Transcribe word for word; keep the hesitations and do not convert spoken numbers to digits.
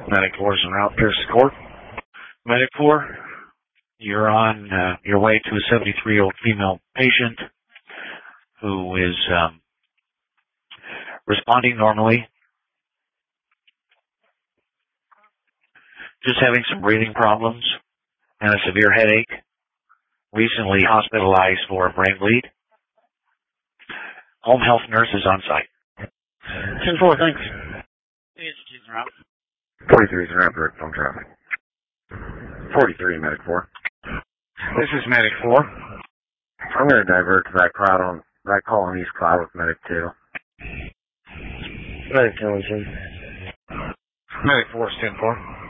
Medic four is en route. Pierce Court. Medic four, you're on uh, your way to a seventy-three-year-old female patient who is um, responding normally, just having some breathing problems and a severe headache, recently hospitalized for a brain bleed. Home health nurse is on site. ten four, thanks. forty-three is en route, direct phone traffic. forty-three, Medic four. This is Medic four. I'm going to divert to that crowd on, that call on East Cloud with Medic two. Medic two is in. Medic four is ten four.